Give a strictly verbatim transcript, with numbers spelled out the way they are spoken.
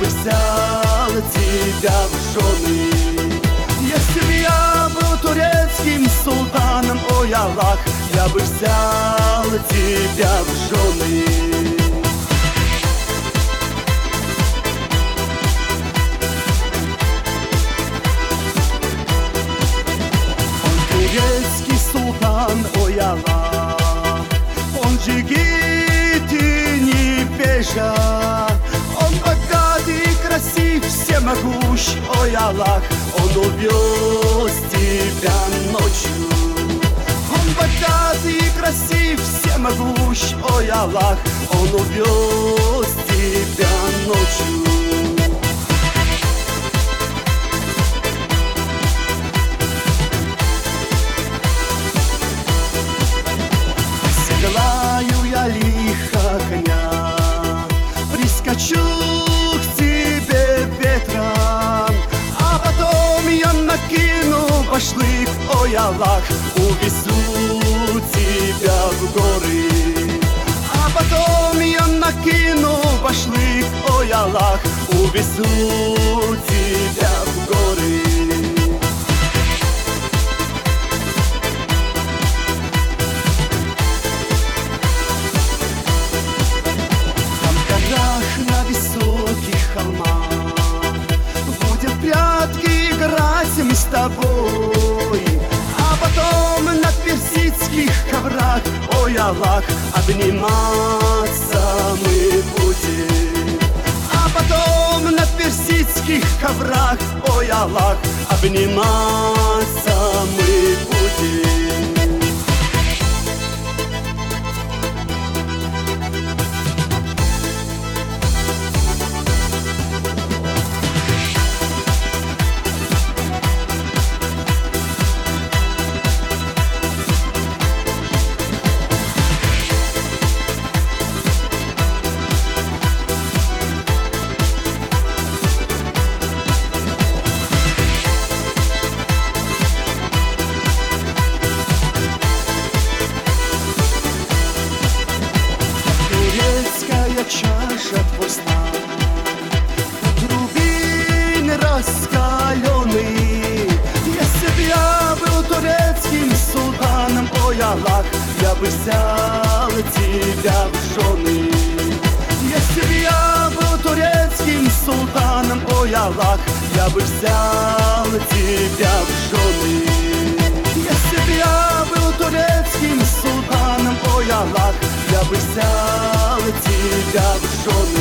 бы взял тебя в жены. Если бы я был турецким султаном, ой, Аллах, я бы взял тебя в жены. Турецкий султан, ой, Аллах, он же гид и не бежа. Он богат и красив, всемогущ, ой, Аллах, он увез тебя ночью. Он богат и красив, всемогущ, ой, Аллах, он увез тебя ночью. Седлаю я лихо коня, прискочу к тебе ветром, а потом я накину башлык, ой, Аллах, увезу тебя в горы. А потом я накину башлык, ой, Аллах, увезу тебя в горы. На высоких холмах будем прятки играть мы с тобой, а потом на персидских коврах, ой, Аллах, обниматься мы будем. А потом на персидских коврах, ой, Аллах, обниматься мы будем. Чаша пуста, рубин раскаленный. Если б я был турецким султаном, ой, Аллах, я бы взял тебя в жены. Если б я был турецким султаном, ой, Аллах, я бы взял тебя в жены. Если б я был турецким султаном, ой, Аллах, я бы взял тебя в жены.